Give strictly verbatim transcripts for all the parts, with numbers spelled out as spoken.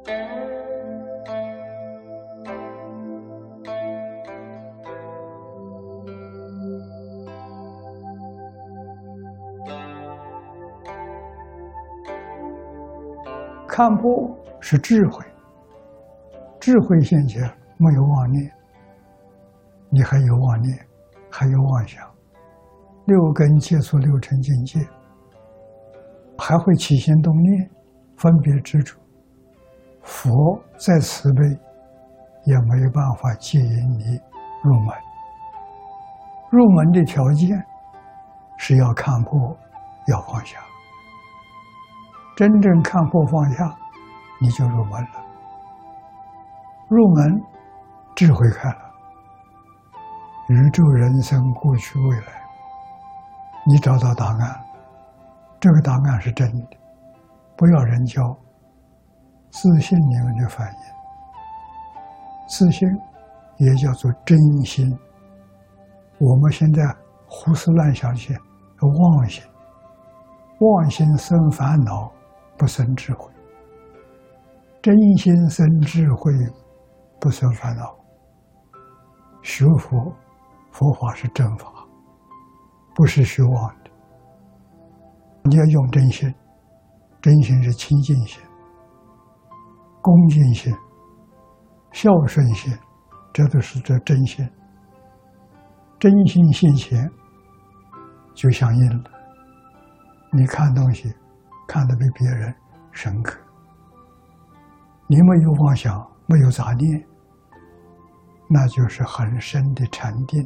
看破是智慧，智慧现前没有妄念，你还有妄念，还有妄想，六根接触六尘境界，还会起心动念，分别执着。佛再慈悲，也没有办法接引你入门。入门的条件是要看破，要放下。真正看破放下，你就入门了。入门，智慧开了，宇宙人生过去未来，你找到答案，这个答案是真的，不要人教，自信里面的反应。自信也叫做真心。我们现在胡思乱想些妄心，妄心生烦恼，不生智慧。真心生智慧，不生烦恼。学佛，佛法是正法，不是虚妄的。你要用真心，真心是清净心、恭敬心、孝顺心，这都是这真心。真心现前，就相应了。你看东西，看得比别人深刻。你没有妄想，没有杂念，那就是很深的禅定。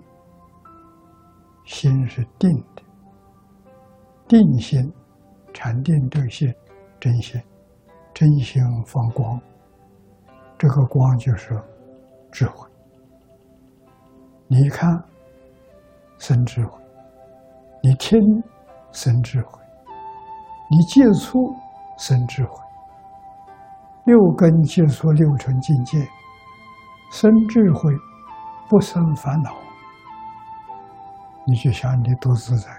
心是定的，定心、禅定对心、真心，真心放光，这个光就是智慧。你一看生智慧，你听生智慧，你接触生智慧，六根接触六尘境界，生智慧，不生烦恼，你就想你多自在。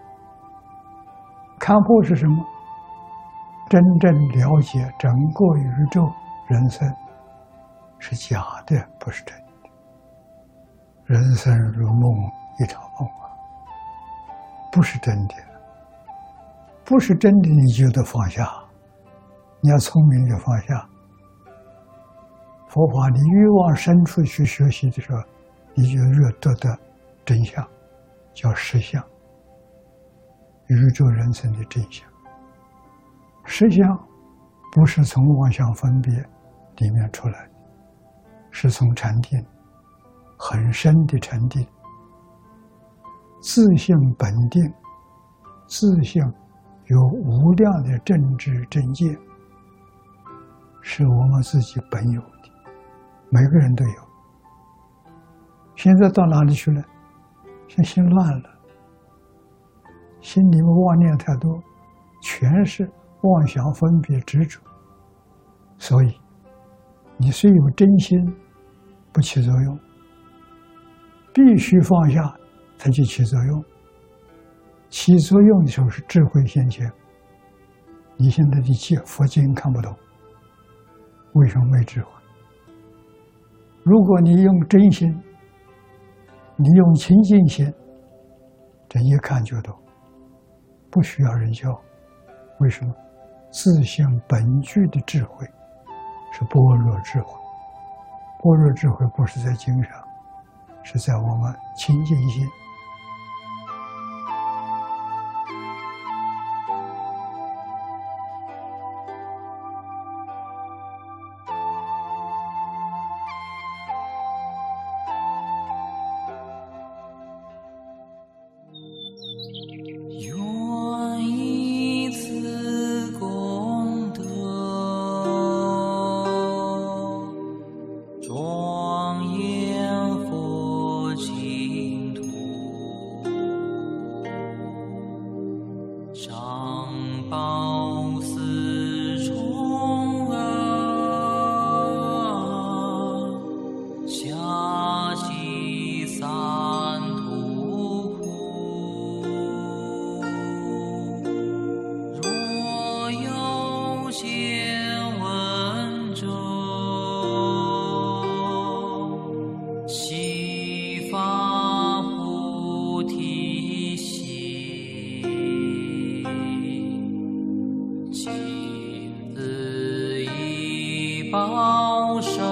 看破是什么？真正了解整个宇宙人生是假的，不是真的。人生如梦，一场梦啊，不是真的。不是真的，你就得放下。你要聪明就放下。佛法你越往深处去学习的时候，你就越得到真相，叫实相，宇宙人生的真相。实相不是从妄想分别里面出来的，是从禅定，很深的禅定，自性本定，自性有无量的正知正见，是我们自己本有的，每个人都有。现在到哪里去了？现心乱了，心里面妄念太多，全是妄想分别执着，所以你虽有真心，不起作用，必须放下才去起作用。起作用的时候是智慧现前。你现在的戒佛经看不懂，为什么没智慧？如果你用真心，你用清净心，这一看就懂，不需要人教。为什么？自性本具的智慧是般若智慧，般若智慧不是在经上，是在我们清净心。 庄严佛净土。 保守